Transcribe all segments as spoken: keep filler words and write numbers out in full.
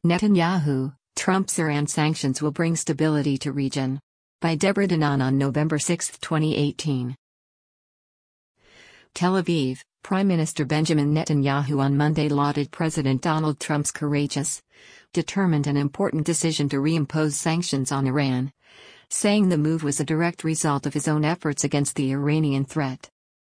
Netanyahu, Trump's Iran sanctions will bring stability to region. By Deborah Danan on November sixth, twenty eighteen. Tel Aviv, Prime Minister Benjamin Netanyahu on Monday lauded President Donald Trump's courageous, determined and important decision to reimpose sanctions on Iran, saying the move was a direct result of his own efforts against the Iranian threat.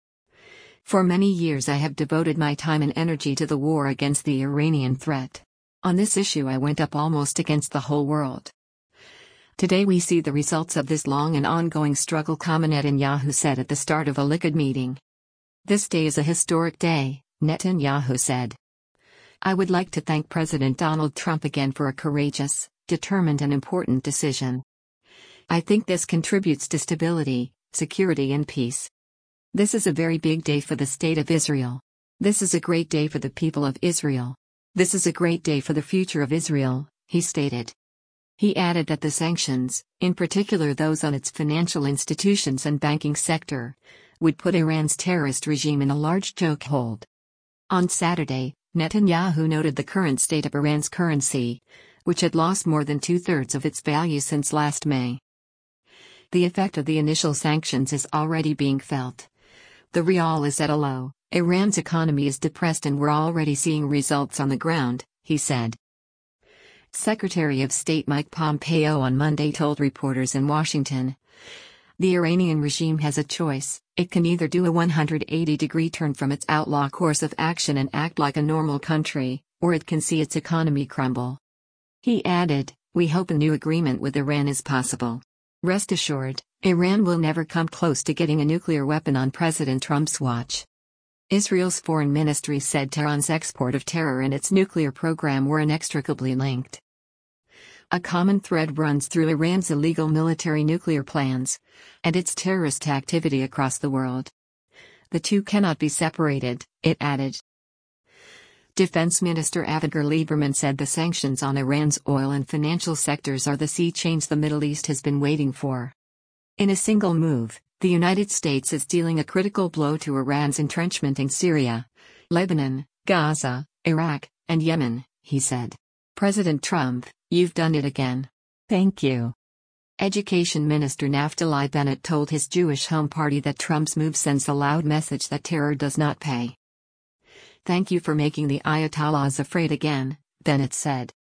For many years I have devoted my time and energy to the war against the Iranian threat. On this issue I went up almost against the whole world. Today we see the results of this long and ongoing struggle, Netanyahu said at the start of a Likud meeting. This day is a historic day, Netanyahu said. I would like to thank President Donald Trump again for a courageous, determined and important decision. I think this contributes to stability, security and peace. This is a very big day for the state of Israel. This is a great day for the people of Israel. This is a great day for the future of Israel, he stated. He added that the sanctions, in particular those on its financial institutions and banking sector, would put Iran's terrorist regime in a large chokehold. On Saturday, Netanyahu noted the current state of Iran's currency, which had lost more than two-thirds of its value since last May. The effect of the initial sanctions is already being felt. The rial is at a low, Iran's economy is depressed and we're already seeing results on the ground, he said. Secretary of State Mike Pompeo on Monday told reporters in Washington, "The Iranian regime has a choice. It can either do a one hundred eighty degree turn from its outlaw course of action and act like a normal country, or it can see its economy crumble." He added, "We hope a new agreement with Iran is possible. Rest assured, Iran will never come close to getting a nuclear weapon on President Trump's watch." Israel's foreign ministry said Tehran's export of terror and its nuclear program were inextricably linked. A common thread runs through Iran's illegal military nuclear plans and its terrorist activity across the world. The two cannot be separated, it added. Defense Minister Avigdor Lieberman said the sanctions on Iran's oil and financial sectors are the sea change the Middle East has been waiting for. In a single move, the United States is dealing a critical blow to Iran's entrenchment in Syria, Lebanon, Gaza, Iraq, and Yemen, he said. President Trump, you've done it again. Thank you. Education Minister Naftali Bennett told his Jewish home party that Trump's move sends a loud message that terror does not pay. Thank you for making the Ayatollahs afraid again, Bennett said.